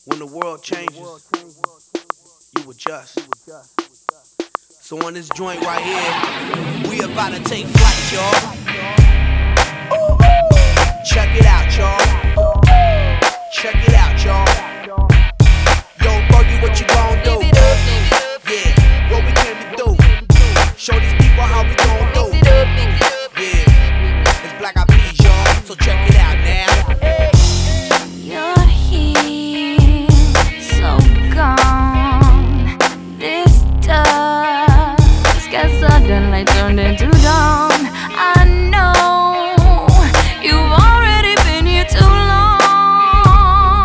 When the world changes, you adjust. So on this joint right here, we about to take flight, y'all. Check it out, y'all. Check it out, y'all. Yo, Buggy, what you gon' do? Yeah, what we came to do. Show these people how we gon' do. Yeah, it's Black Eyed Peas, y'all. So check it out now. You're here, so gone. This dusk has suddenly turned into dawn. I know you've already been here too long,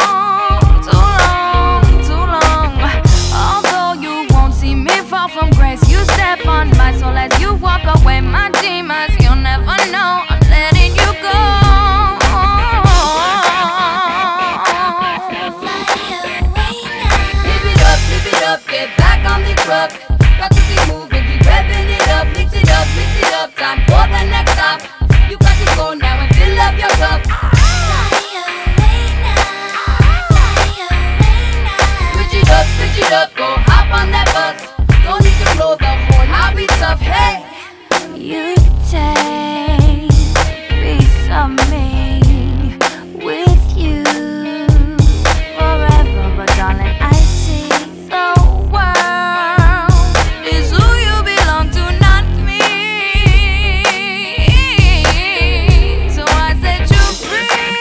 too long. Although you won't see me fall from grace, you step on my soul as you walk away. My demons, you'll never know. I'm letting you go. Get back on the truck. Got to be moving, keep revving it up. Mix it up, time for the next stop. You got to go now and fill up your cup. Switch it up, go hop on that bus. Don't need to blow the horn, I'll be tough, hey. You take piece of me with you forever, but darling, I see the world is who you belong to, not me. So I set you free.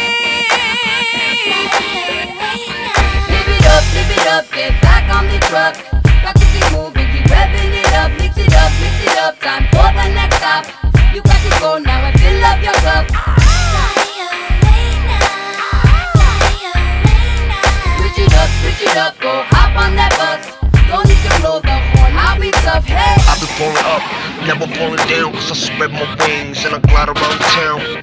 Live it up, get back on the truck. Got to keep moving, keep revving it up. Mix it up, time for the next stop. You got to go now and fill up your cup. Switch it up, go hop on that bus. Don't need to blow the horn, I'll be tough, hey. I've been falling up, never falling down, cause I spread my wings and I glide around town.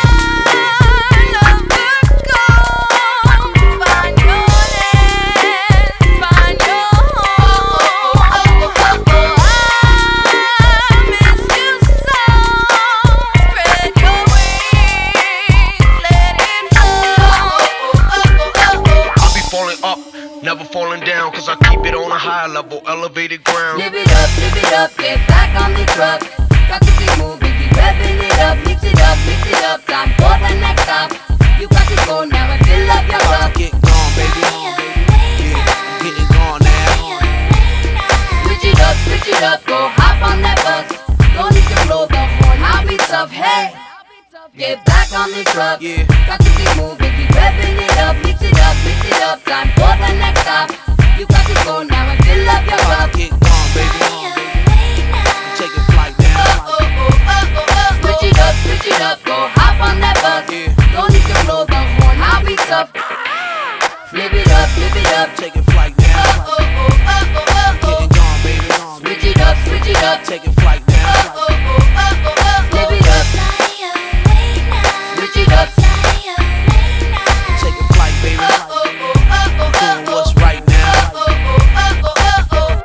Never falling down, cause I keep it on a high level, elevated ground. Live it up, get back on the truck. Got to keep moving, keep revving it up. Mix it up, time for the next stop. You got to go now and fill up your cup. Get gone, baby. Yeah, I'm getting gone now. Switch it up, go hop on that bus. Don't need to blow the horn, I'll be tough, hey. Get back on the truck. Yeah. Got to keep moving, keep revving it up. Mix it up, time for the next stop. You got to go now and fill up your cup. Get gone, baby. I'm taking flight now. Switch it up, go hop on that bus. Yeah. Don't need to blow the horn, I'll be tough. Flip it up, Taking flight now. Getting gone, baby. switch it up. Taking flight